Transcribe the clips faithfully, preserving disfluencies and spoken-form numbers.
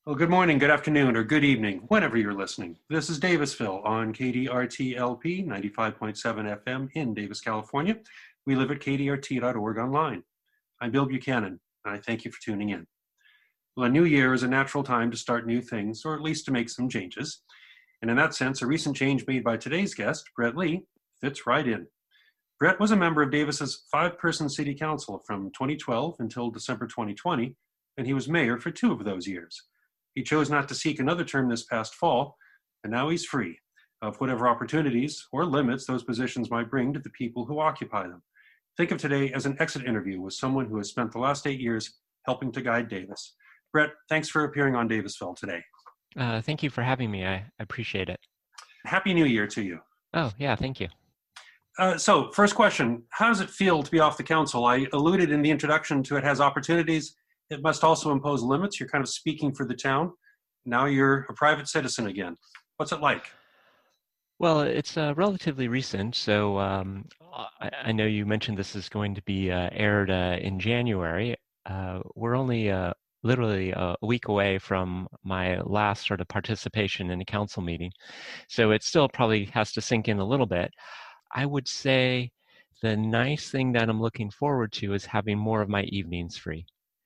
Well, good morning, good afternoon, or good evening, whenever you're listening. This is Davisville on K D R T L P ninety-five point seven F M in Davis, California. We live at K D R T dot org online. I'm Bill Buchanan, and I thank you for tuning in. Well, a new year is a natural time to start new things, or at least to make some changes. And in that sense, a recent change made by today's guest, Brett Lee, fits right in. Brett was a member of Davis's five-person city council from twenty twelve until December twenty twenty, and he was mayor for two of those years. He chose not to seek another term this past fall, and now he's free of whatever opportunities or limits those positions might bring to the people who occupy them. Think of today as an exit interview with someone who has spent the last eight years helping to guide Davis. Brett, thanks for appearing on Davisville today. Uh, thank you for having me. I appreciate it. Happy New Year to you. Oh, yeah, thank you. Uh, so, first question, how does it feel to be off the council? I alluded in the introduction to it has opportunities. It must also impose limits. You're kind of speaking for the town. Now you're a private citizen again. What's it like? Well, it's uh, relatively recent, so um, I, I know you mentioned this is going to be uh, aired uh, in January. Uh, we're only uh, literally a week away from my last sort of participation in a council meeting, so it still probably has to sink in a little bit. I would say the nice thing that I'm looking forward to is having more of my evenings free.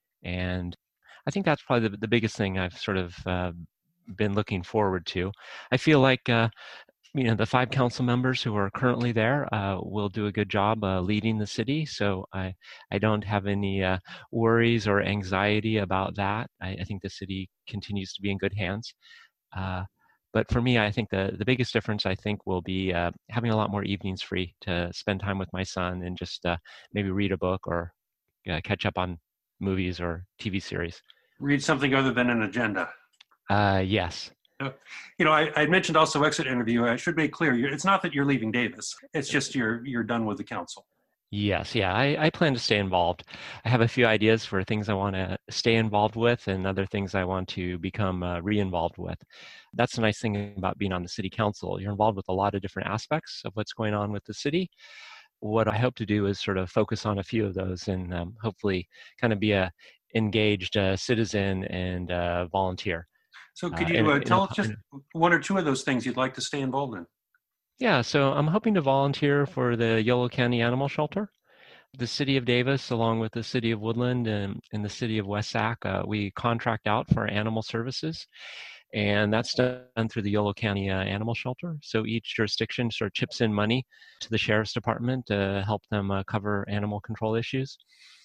And I think that's probably the, the biggest thing I've sort of uh, been looking forward to. I feel like, uh, you know, the five council members who are currently there uh, will do a good job uh, leading the city. So I, I don't have any uh, worries or anxiety about that. I, I think the city continues to be in good hands. Uh, but for me, I think the, the biggest difference, I think, will be uh, having a lot more evenings free to spend time with my son and just uh, maybe read a book or uh, catch up on movies or T V series. Read something other than an agenda. Uh, yes. Uh, you know, I, I mentioned also exit interview. I should make clear, you're, it's not that you're leaving Davis. It's just you're you're done with the council. Yes, yeah, I, I plan to stay involved. I have a few ideas for things I want to stay involved with and other things I want to become uh, re-involved with. That's the nice thing about being on the city council. You're involved with a lot of different aspects of what's going on with the city. What I hope to do is sort of focus on a few of those and um, hopefully kind of be a engaged uh, citizen and uh, volunteer. So could Uh, you uh, in, tell in us a, just one or two of those things you'd like to stay involved in? Yeah, so I'm hoping to volunteer for the Yolo County Animal Shelter. The City of Davis, along with the City of Woodland and, and the City of West Sac, uh, we contract out for animal services. And that's done through the Yolo County uh, Animal Shelter. So each jurisdiction sort of chips in money to the Sheriff's Department to help them uh, cover animal control issues.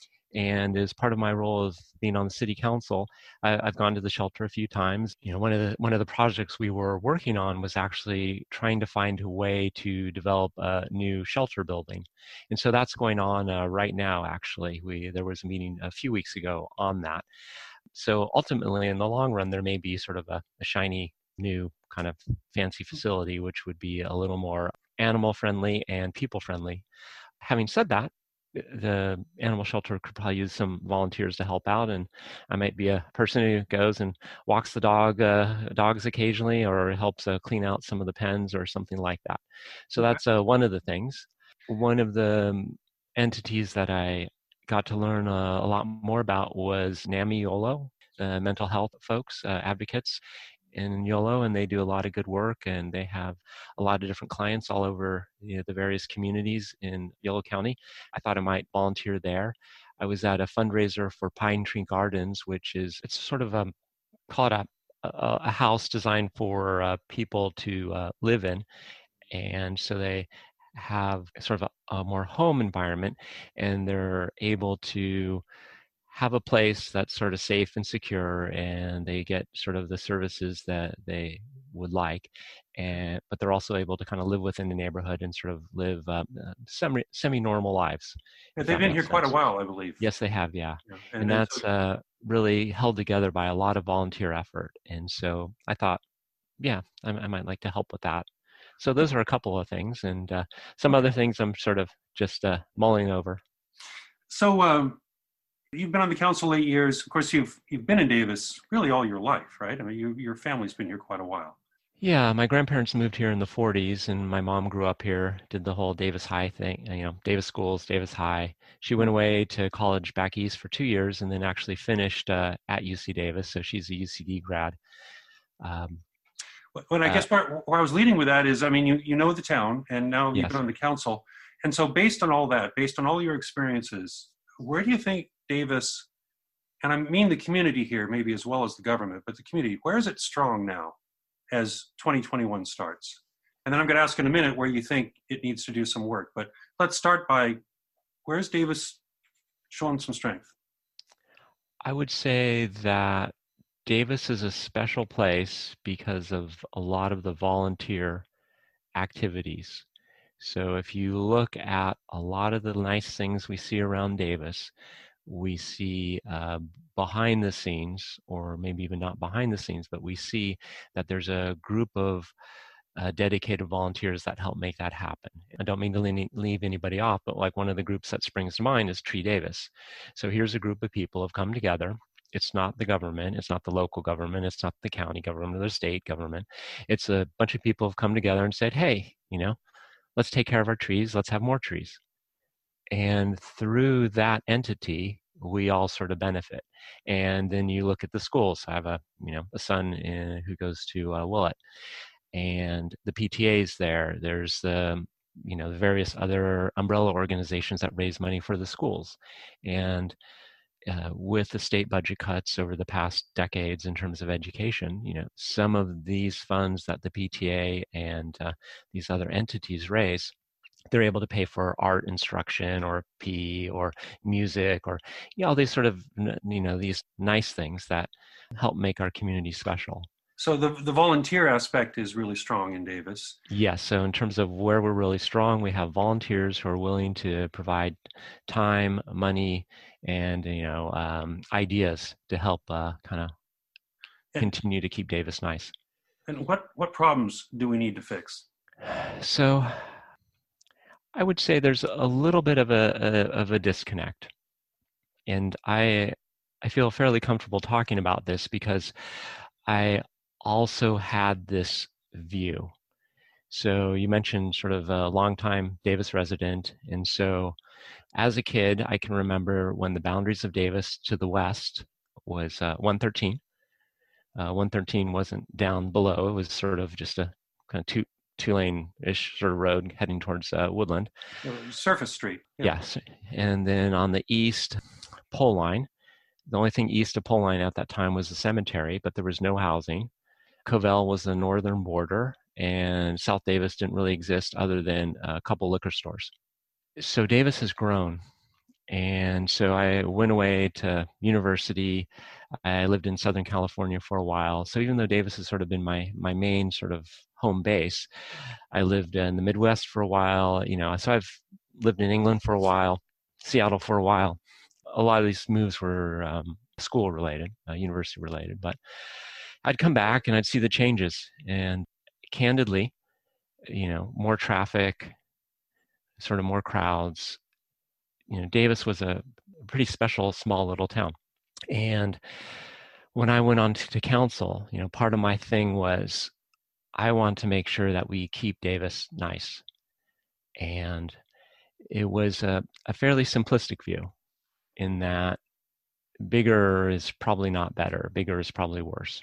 And as part of my role of being on the city council, I, I've gone to the shelter a few times. You know, one of the one of the projects we were working on was actually trying to find a way to develop a new shelter building, and so that's going on uh, right now. Actually, we there was a meeting a few weeks ago on that. So ultimately, in the long run, there may be sort of a, a shiny new kind of fancy facility, which would be a little more animal friendly and people friendly. Having said that, the animal shelter could probably use some volunteers to help out, and I might be a person who goes and walks the dog uh, dogs occasionally, or helps uh, clean out some of the pens or something like that. So that's uh, one of the things. One of the entities that I got to learn uh, a lot more about was NAMI YOLO, the mental health folks, uh, advocates in YOLO, and they do a lot of good work, and they have a lot of different clients all over, you know, the various communities in Yolo County. I thought I might volunteer there. I was at a fundraiser for Pine Tree Gardens, which is, it's sort of um, called a, a, a house designed for uh, people to uh, live in. And so they have sort of a, a more home environment, and they're able to have a place that's sort of safe and secure, and they get sort of the services that they would like, and but they're also able to kind of live within the neighborhood and sort of live uh, semi semi-normal lives. Yeah, they've been here sense. quite a while, I believe. Yes, they have, yeah. yeah. And, and that's so, uh, really held together by a lot of volunteer effort. And so I thought, yeah, I, I might like to help with that. So those are a couple of things, and uh, some other things I'm sort of just uh, mulling over. So um, you've been on the council eight years. Of course, you've you've been in Davis really all your life, right? I mean, you, your family's been here quite a while. Yeah, my grandparents moved here in the forties, and my mom grew up here, did the whole Davis High thing, you know, Davis schools, Davis High. She went Mhm. away to college back east for two years and then actually finished uh, at U C Davis, so she's a U C D grad. Um, When I uh, guess part where I was leading with that is, I mean, you you know the town, and now you've been yes. on the council, and so based on all that, based on all your experiences, where do you think Davis, and I mean the community here, maybe as well as the government, but the community, where is it strong now as twenty twenty-one starts? And then I'm going to ask in a minute where you think it needs to do some work. But let's start by, where's Davis showing some strength? I would say that Davis is a special place because of a lot of the volunteer activities. So if you look at a lot of the nice things we see around Davis, we see uh, behind the scenes, or maybe even not behind the scenes, but we see that there's a group of uh, dedicated volunteers that help make that happen. I don't mean to leave leave anybody off, but like one of the groups that springs to mind is Tree Davis. So here's a group of people have come together. It's not the government, it's not the local government, it's not the county government or the state government. It's a bunch of people have come together and said, hey, you know, let's take care of our trees, let's have more trees. And through that entity, we all sort of benefit. And then you look at the schools. I have a, you know, a son in, who goes to uh, Willett, and the P T As there. There's the, you know, the various other umbrella organizations that raise money for the schools. And uh, with the state budget cuts over the past decades in terms of education, you know, some of these funds that the P T A and uh, these other entities raise, they're able to pay for art instruction or P E or music or, you know, all these sort of, you know, these nice things that help make our community special. So the, the volunteer aspect is really strong in Davis. Yes, so in terms of where we're really strong, we have volunteers who are willing to provide time, money, and, you know, um, ideas to help uh, kind of And, continue to keep Davis nice. and what, what problems do we need to fix? So I would say there's a little bit of a, a of a disconnect, and I I feel fairly comfortable talking about this because I also had this view. So you mentioned sort of a longtime Davis resident, and so as a kid, I can remember when the boundaries of Davis to the west was uh, one thirteen. Uh, one thirteen wasn't down below; it was sort of just a kind of two two lane ish sort of road heading towards uh, Woodland. Uh, Surface Street. Yeah. Yes, and then on the east pole line, the only thing east of pole line at that time was the cemetery, but there was no housing. Covell was the northern border, and South Davis didn't really exist other than a couple liquor stores. So Davis has grown. And so I went away to university. I lived in Southern California for a while. So even though Davis has sort of been my my main sort of home base, I lived in the Midwest for a while. You know, so I've lived in England for a while, Seattle for a while. A lot of these moves were um, school related, uh, university related. But I'd come back and I'd see the changes. And candidly, you know, more traffic, sort of more crowds. You know, Davis was a pretty special small little town. And when I went on to, to council, you know, part of my thing was I want to make sure that we keep Davis nice. And it was a, a fairly simplistic view in that bigger is probably not better, bigger is probably worse.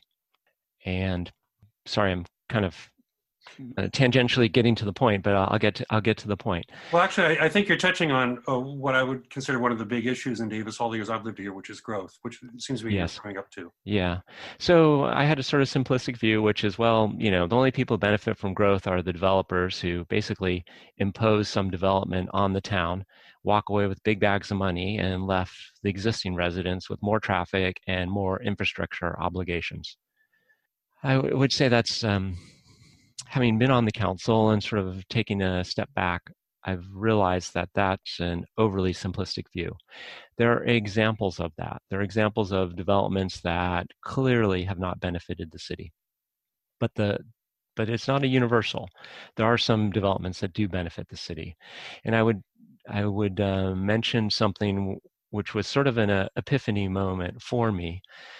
And sorry, I'm kind of uh, tangentially getting to the point, but I'll, I'll get to, I'll get to the point. Well, actually, I, I think you're touching on uh, what I would consider one of the big issues in Davis all the years I've lived here, which is growth, which seems to be Yes. coming up to. Yeah. So I had a sort of simplistic view, which is, well, you know, the only people who benefit from growth are the developers who basically impose some development on the town, walk away with big bags of money, and left the existing residents with more traffic and more infrastructure obligations. I w- would say that's, um, having been on the council and sort of taking a step back, I've realized that that's an overly simplistic view. There are examples of that. There are examples of developments that clearly have not benefited the city. But the but it's not a universal. There are some developments that do benefit the city. And I would I would uh, mention something which was sort of an uh, epiphany moment for me.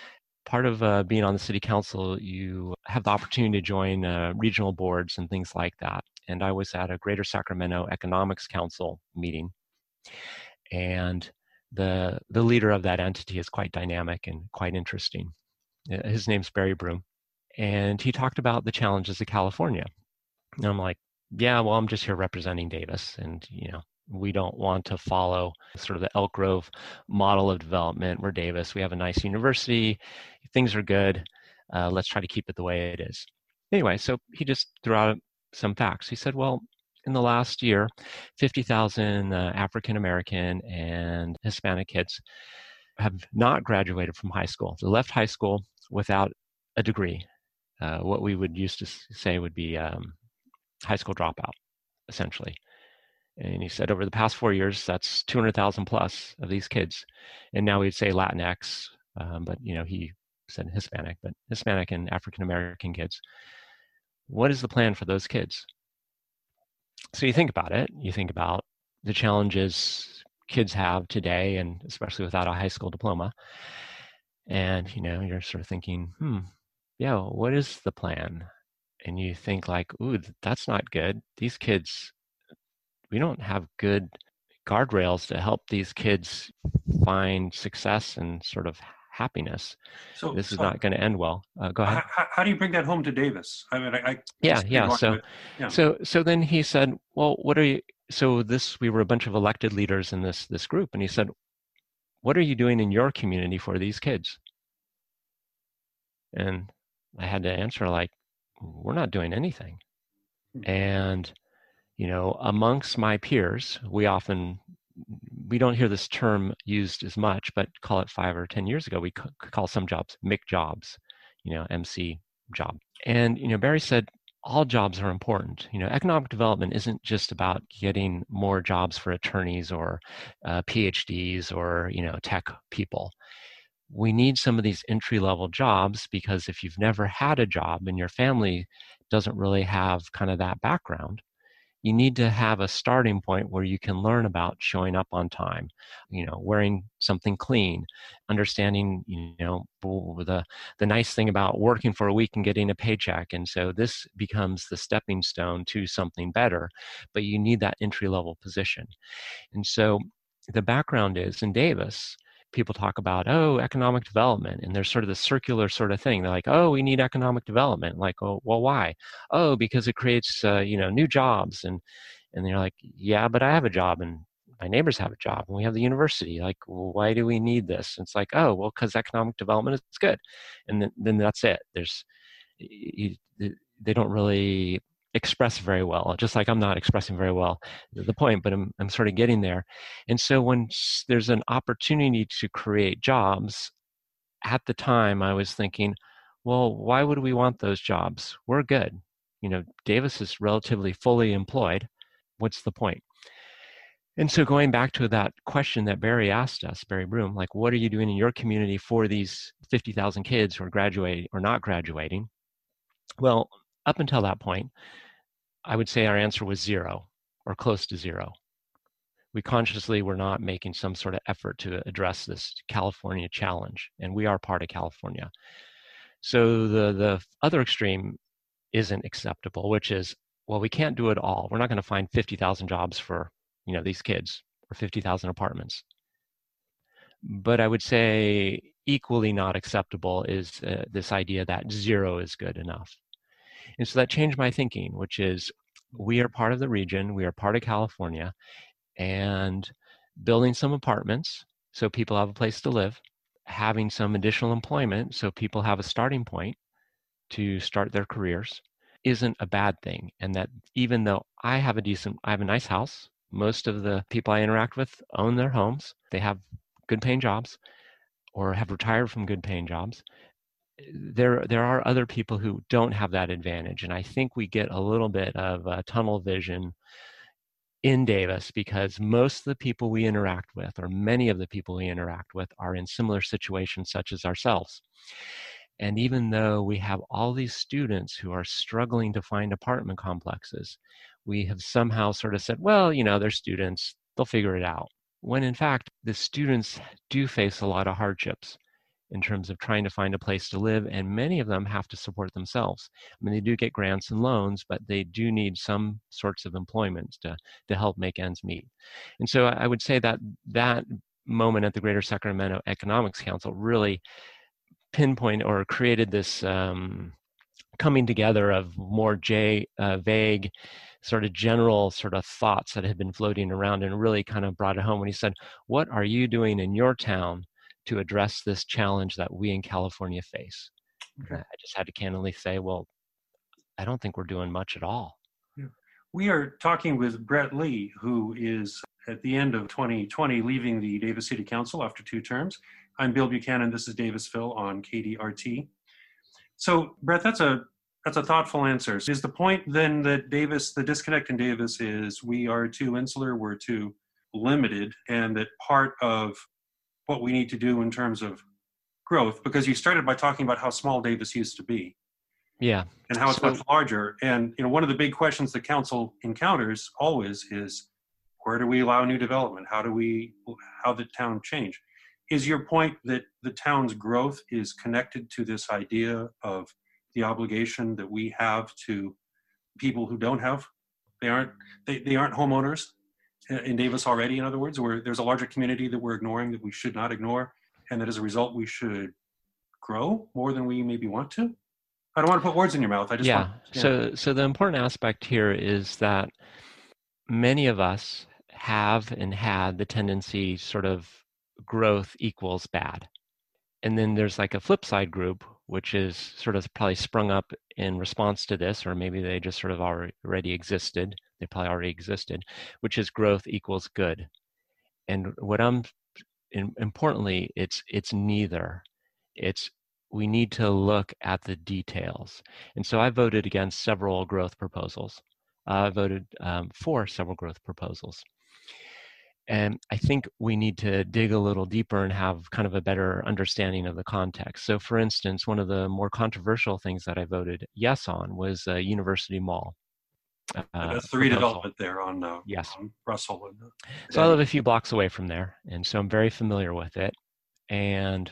part of uh, being on the city council, you have the opportunity to join uh, regional boards and things like that. And I was at a Greater Sacramento Economics Council meeting, and the the leader of that entity is quite dynamic and quite interesting. Uh, His name's Barry Broom, and he talked about the challenges of California. And I'm like, yeah, well, I'm just here representing Davis, and you know, we don't want to follow sort of the Elk Grove model of development. We're Davis. We have a nice university. Things are good. Uh, let's try to keep it the way it is. Anyway, so he just threw out some facts. He said, well, in the last year, fifty thousand uh, African American and Hispanic kids have not graduated from high school. They left high school without a degree. Uh, what we would used to say would be um, high school dropout, essentially. And he said over the past four years, that's two hundred thousand plus of these kids. And now we'd say Latinx, um, but you know, he said Hispanic, but Hispanic and African American kids. What is the plan for those kids? So you think about it, you think about the challenges kids have today, and especially without a high school diploma. And you know, you're sort of thinking, hmm, yeah, well, what is the plan? And you think like, ooh, that's not good. These kids, we don't have good guardrails to help these kids find success and sort of happiness. So this is so not going to end well. Uh, go ahead. How, how do you bring that home to Davis? I mean, I, I yeah, yeah. So, yeah. so, so then he said, "Well, what are you?" So this, we were a bunch of elected leaders in this this group, and he said, "What are you doing in your community for these kids?" And I had to answer like, "We're not doing anything." Mm-hmm. And you know, amongst my peers, we often, we don't hear this term used as much, but call it five or ten years ago, we call some jobs M C jobs, you know, M C job. And, you know, Barry said, all jobs are important. You know, economic development isn't just about getting more jobs for attorneys or uh, P H Ds or, you know, tech people. We need some of these entry-level jobs, because if you've never had a job and your family doesn't really have kind of that background, you need to have a starting point where you can learn about showing up on time, you know, wearing something clean, understanding, you know, the, the nice thing about working for a week and getting a paycheck. And so this becomes the stepping stone to something better, but you need that entry-level position. And so the background is in Davis, people talk about, oh, economic development, and there's sort of the circular sort of thing. They're like, oh, we need economic development. Like, oh, well, why? Oh, because it creates, uh, you know, new jobs. And and they're like, yeah, but I have a job, and my neighbors have a job, and we have the university. Like, well, why do we need this? And it's like, oh, well, because economic development is good, and then then that's it. There's, you, they don't really express very well, just like I'm not expressing very well the point, but I'm, I'm sort of getting there. And so when there's an opportunity to create jobs, at the time I was thinking, well, why would we want those jobs? We're good. You know, Davis is relatively fully employed. What's the point? And so going back to that question that Barry asked us, Barry Broom, like, what are you doing in your community for these fifty thousand kids who are graduating or not graduating? Well, up until that point, I would say our answer was zero or close to zero. We consciously were not making some sort of effort to address this California challenge, and we are part of California. So the, the other extreme isn't acceptable, which is, well, we can't do it all. We're not going to find fifty thousand jobs for, you know, these kids, or fifty thousand apartments. But I would say equally not acceptable is uh, this idea that zero is good enough. And so that changed my thinking, which is, we are part of the region, we are part of California, and building some apartments so people have a place to live, having some additional employment so people have a starting point to start their careers isn't a bad thing. And that even though I have a decent, I have a nice house, most of the people I interact with own their homes, they have good paying jobs or have retired from good paying jobs. There, there are other people who don't have that advantage. And I think we get a little bit of a tunnel vision in Davis because most of the people we interact with, or many of the people we interact with, are in similar situations such as ourselves. And even though we have all these students who are struggling to find apartment complexes, we have somehow sort of said, well, you know, they're students, they'll figure it out. When in fact, the students do face a lot of hardships. in terms of trying to find a place to live, and many of them have to support themselves. I mean, they do get grants and loans, but they do need some sorts of employment to, to help make ends meet. And so I would say that that moment at the Greater Sacramento Economics Council really pinpoint or created this um, coming together of more J, uh, vague, sort of general sort of thoughts that had been floating around, and really kind of brought it home when he said, what are you doing in your town to address this challenge that we in California face? Okay. I just had to candidly say, well, I don't think we're doing much at all. Yeah. We are talking with Brett Lee, who is at the end of twenty twenty leaving the Davis City Council after two terms. I'm Bill Buchanan. This is Davisville on K D R T. So, Brett, that's a that's a thoughtful answer. Is the point then that Davis, the disconnect in Davis is we are too insular, we're too limited, and that part of what we need to do in terms of growth, because you started by talking about how small Davis used to be. Yeah. And how it's so, much larger. And you know, one of the big questions the council encounters always is, where do we allow new development? How do we, how the town change? Is your point that the town's growth is connected to this idea of the obligation that we have to people who don't have, they aren't, they, they aren't homeowners in Davis already, in other words, where there's a larger community that we're ignoring that we should not ignore, and that as a result we should grow more than we maybe want to? I don't want to put words in your mouth. I just yeah. want to, yeah. So, so the important aspect here is that many of us have and had the tendency sort of growth equals bad. And then there's like a flip side group, which is sort of probably sprung up in response to this, or maybe they just sort of already existed. They probably already existed, which is growth equals good. And what I'm, importantly, it's it's neither. It's we need to look at the details. And so I voted against several growth proposals. Uh, I voted um, for several growth proposals. And I think we need to dig a little deeper and have kind of a better understanding of the context. So for instance, one of the more controversial things that I voted yes on was uh, University Mall. Uh, That's the proposal. redevelopment there on, uh, yes. on Russell. And, uh, so I live a few blocks away from there, and so I'm very familiar with it. And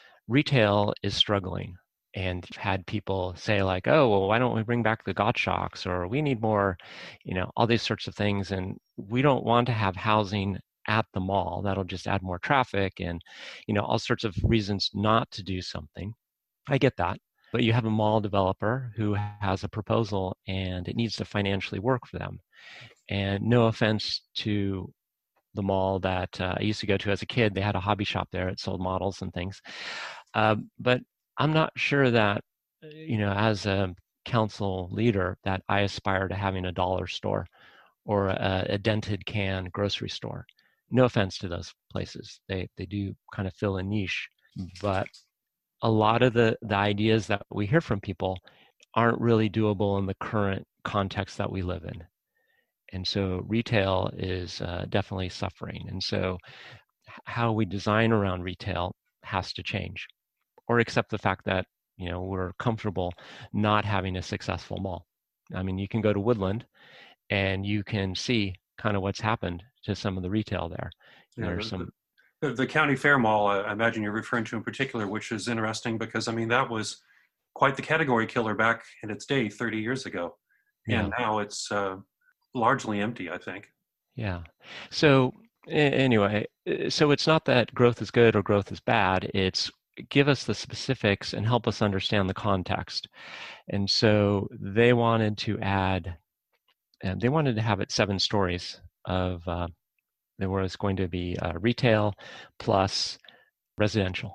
retail is struggling, and had people say like, oh, well, why don't we bring back the Gottschalks, or we need more, you know, all these sorts of things. And we don't want to have housing at the mall. That'll just add more traffic and, you know, all sorts of reasons not to do something. I get that. But you have a mall developer who has a proposal and it needs to financially work for them. And no offense to the mall that uh, I used to go to as a kid. They had a hobby shop there. It sold models and things. Uh, but I'm not sure that, you know, as a council leader, that I aspire to having a dollar store or a, a dented can grocery store. No offense to those places. They they do kind of fill a niche. But a lot of the, the ideas that we hear from people aren't really doable in the current context that we live in. And so retail is uh, definitely suffering. And so how we design around retail has to change, or accept the fact that, you know, we're comfortable not having a successful mall. I mean, you can go to Woodland and you can see kind of what's happened to some of the retail there. Yeah, There's the, some the, the County Fair Mall, I imagine you're referring to in particular, which is interesting because, I mean, that was quite the category killer back in its day thirty years ago. And yeah. now it's uh, largely empty, I think. Yeah. So anyway, so it's not that growth is good or growth is bad. It's give us the specifics and help us understand the context. And so they wanted to add, and they wanted to have it seven stories of, uh, there was going to be uh, retail plus residential.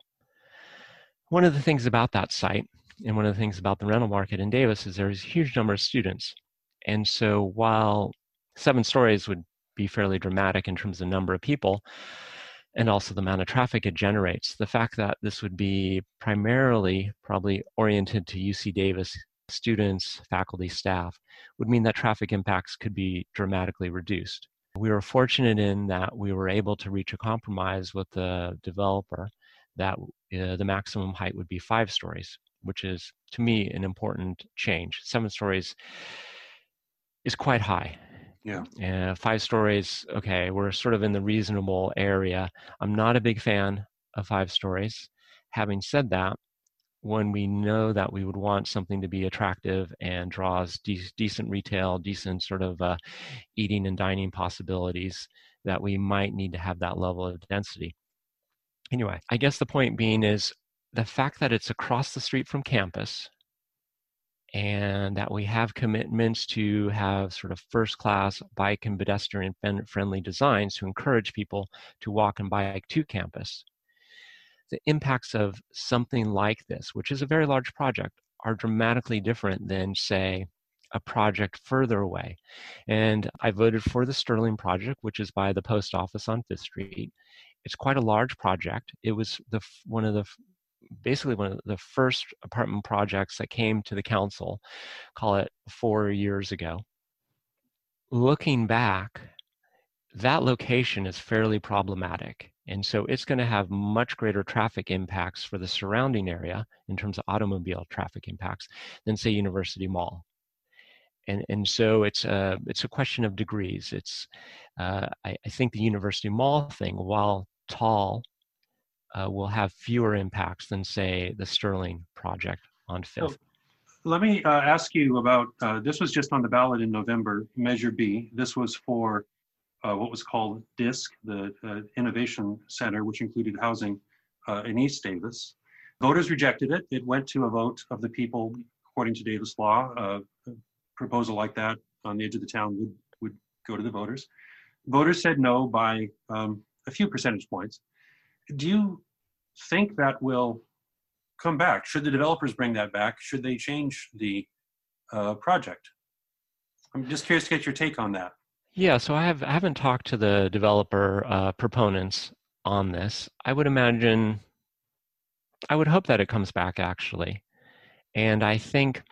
One of the things about that site, and one of the things about the rental market in Davis, is there's a huge number of students. And so while seven stories would be fairly dramatic in terms of number of people, and also the amount of traffic it generates, the fact that this would be primarily probably oriented to U C Davis students, faculty, staff, would mean that traffic impacts could be dramatically reduced. We were fortunate in that we were able to reach a compromise with the developer that uh, the maximum height would be five stories, which is, to me, an important change. Seven stories is quite high. Yeah. Uh, five stories, okay, we're sort of in the reasonable area. I'm not a big fan of five stories. Having said that, when we know that we would want something to be attractive and draws de- decent retail, decent sort of uh, eating and dining possibilities, that we might need to have that level of density. Anyway, I guess the point being is the fact that it's across the street from campus and that we have commitments to have sort of first-class bike and pedestrian friendly designs to encourage people to walk and bike to campus. The impacts of something like this, which is a very large project, are dramatically different than, say, a project further away. And I voted for the Sterling project, which is by the post office on Fifth Street. It's quite a large project. It was the one of the basically one of the first apartment projects that came to the council, call it four years ago. Looking back, that location is fairly problematic. And so it's going to have much greater traffic impacts for the surrounding area in terms of automobile traffic impacts than, say, University Mall. And, and so it's a, it's a question of degrees. It's, uh, I, I think the University Mall thing, while tall, uh, will have fewer impacts than, say, the Sterling project on Fifth. So let me uh, ask you about, uh, this was just on the ballot in November, Measure B. This was for uh, what was called DISC, the uh, Innovation Center, which included housing uh, in East Davis. Voters rejected it. It went to a vote of the people, according to Davis law. Uh, a proposal like that on the edge of the town would, would go to the voters. Voters said no by um, a few percentage points. Do you think that will come back? Should the developers bring that back? Should they change the uh, project? I'm just curious to get your take on that. Yeah, so I, have, I haven't talked to the developer uh, proponents on this. I would imagine, I would hope that it comes back, actually. And I think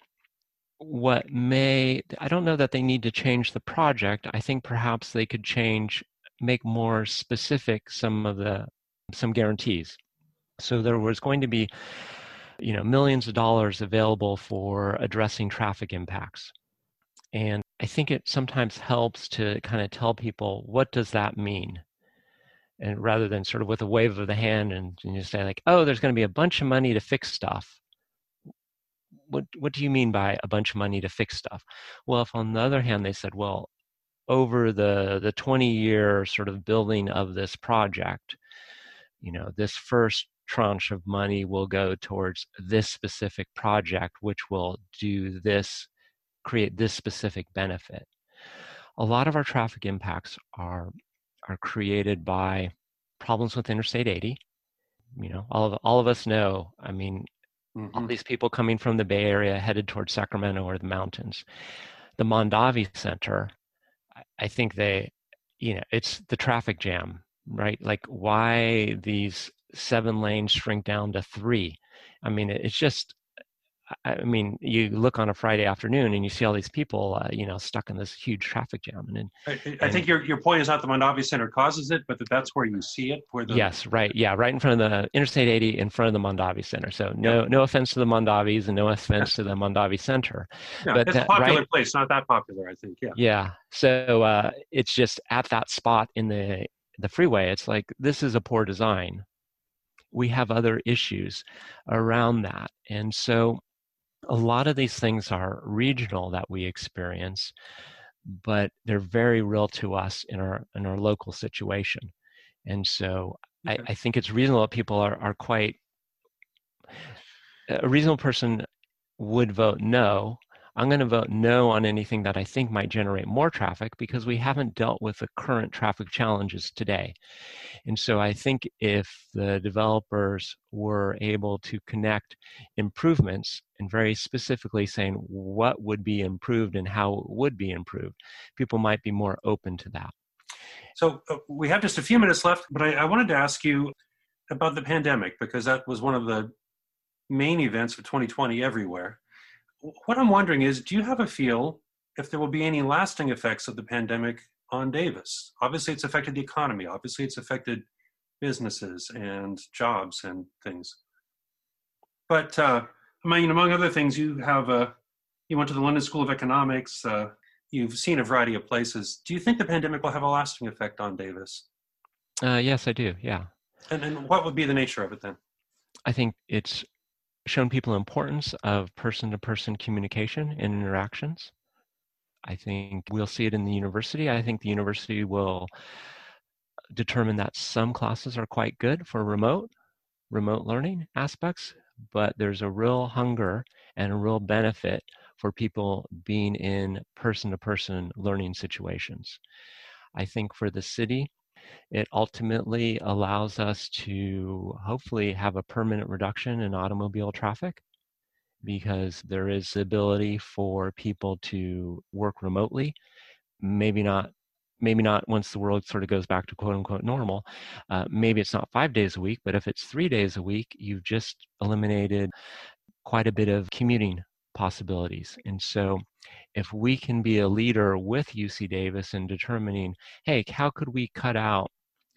what may, I don't know that they need to change the project. I think perhaps they could change, make more specific some of the, some guarantees. So there was going to be, you know, millions of dollars available for addressing traffic impacts. And I think it sometimes helps to kind of tell people, what does that mean? And rather than sort of with a wave of the hand and, and you say like, oh, there's going to be a bunch of money to fix stuff. What, what do you mean by a bunch of money to fix stuff? Well, if on the other hand, they said, well, over the, the twenty year sort of building of this project, you know, this first tranche of money will go towards this specific project, which will do this, create this specific benefit. A lot of our traffic impacts are, are created by problems with Interstate eighty. You know, all of, all of us know, I mean, mm-hmm. all these people coming from the Bay Area headed towards Sacramento or the mountains. The Mondavi Center, I think they, you know, it's the traffic jam, right? Like why these seven lanes shrink down to three. I mean, it's just, I mean, you look on a Friday afternoon and you see all these people, uh, you know, stuck in this huge traffic jam. And, and I, I think your your point is not the Mondavi Center causes it, but that that's where you see it. Where the yes, right, yeah, right in front of the Interstate eighty, in front of the Mondavi Center. So no, yep. no offense to the Mondavis and no offense to the Mondavi Center. Yeah, but it's that, a popular right, place, not that popular, I think. Yeah. Yeah. So uh, it's just at that spot in the the freeway. It's like this is a poor design. We have other issues around that, and so. A lot of these things are regional that we experience, but they're very real to us in our in our local situation. And so okay. I, I think it's reasonable that people are, are quite, a reasonable person would vote no. I'm going to vote no on anything that I think might generate more traffic because we haven't dealt with the current traffic challenges today. And so I think if the developers were able to connect improvements and very specifically saying what would be improved and how it would be improved, people might be more open to that. So uh, we have just a few minutes left, but I, I wanted to ask you about the pandemic because that was one of the main events of twenty twenty everywhere. What I'm wondering is, do you have a feel if there will be any lasting effects of the pandemic on Davis? Obviously, it's affected the economy. Obviously, it's affected businesses and jobs and things. But uh, I mean, among other things, you have a, you went to the London School of Economics. Uh, you've seen a variety of places. Do you think the pandemic will have a lasting effect on Davis? Uh, yes, I do. Yeah. And, and what would be the nature of it then? I think it's shown people the importance of person-to-person communication and interactions. I think we'll see it in the university. I think the university will determine that some classes are quite good for remote, remote learning aspects, but there's a real hunger and a real benefit for people being in person-to-person learning situations. I think for the city, it ultimately allows us to hopefully have a permanent reduction in automobile traffic because there is the ability for people to work remotely, maybe not maybe not once the world sort of goes back to quote unquote normal. Uh, maybe it's not five days a week, but if it's three days a week, you've just eliminated quite a bit of commuting possibilities. And so if we can be a leader with U C Davis in determining, hey, how could we cut out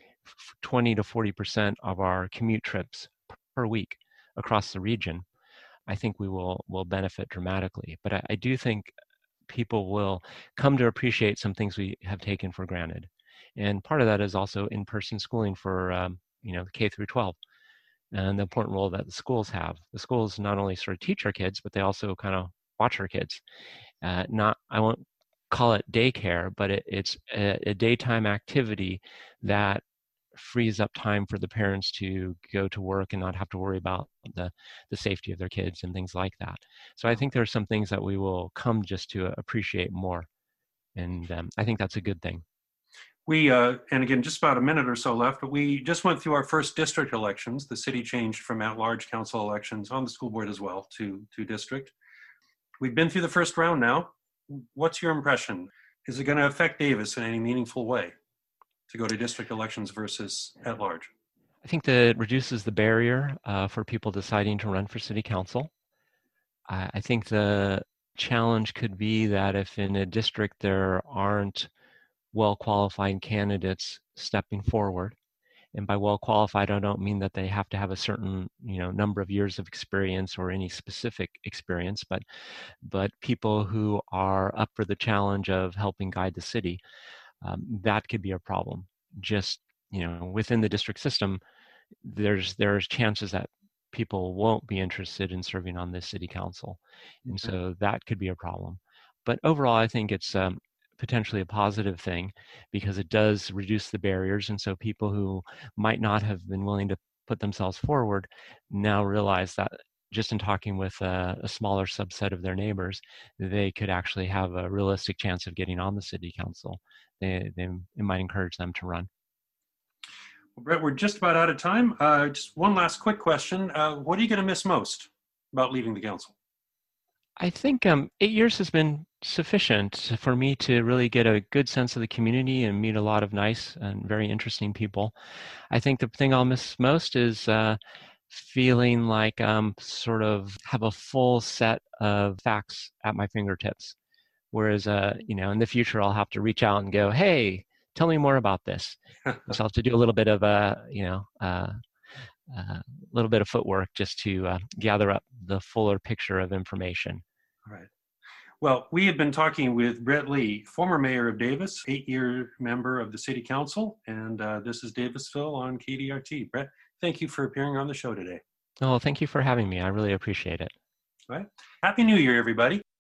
twenty to forty percent of our commute trips per week across the region, I think we will will benefit dramatically. But I, I do think people will come to appreciate some things we have taken for granted. And part of that is also in-person schooling for um, you know K through twelve and the important role that the schools have. The schools not only sort of teach our kids, but they also kind of watch our kids. Uh, not I won't call it daycare, but it, it's a, a daytime activity that frees up time for the parents to go to work and not have to worry about the, the safety of their kids and things like that. So I think there are some things that we will come just to appreciate more. And um, I think that's a good thing. We, uh, and again, just about a minute or so left, but we just went through our first district elections. The city changed from at-large council elections on the school board as well to, to district. We've been through the first round now. What's your impression? Is it going to affect Davis in any meaningful way to go to district elections versus at-large? I think that it reduces the barrier uh, for people deciding to run for city council. I, I think the challenge could be that if in a district there aren't well-qualified candidates stepping forward, and by well-qualified, I don't mean that they have to have a certain, you know, number of years of experience or any specific experience, but but people who are up for the challenge of helping guide the city, um, that could be a problem. Just, you know, within the district system, there's there's chances that people won't be interested in serving on this city council, and Okay. so that could be a problem. But overall, I think it's um, potentially a positive thing because it does reduce the barriers, and so people who might not have been willing to put themselves forward now realize that just in talking with a, a smaller subset of their neighbors, they could actually have a realistic chance of getting on the city council. They, they, it might encourage them to run. Well, Brett, we're just about out of time. Uh, just one last quick question. Uh, what are you going to miss most about leaving the council? I think um, eight years has been sufficient for me to really get a good sense of the community and meet a lot of nice and very interesting people. I think the thing I'll miss most is uh, feeling like um, sort of have a full set of facts at my fingertips. Whereas, uh, you know, in the future, I'll have to reach out and go, hey, tell me more about this. So I'll have to do a little bit of, uh, you know, uh, a uh, little bit of footwork just to uh, gather up the fuller picture of information. All right. Well, we have been talking with Brett Lee, former mayor of Davis, eight-year member of the city council, and uh, this is Davisville on K D R T. Brett, thank you for appearing on the show today. Oh, thank you for having me. I really appreciate it. All right. Happy New Year, everybody.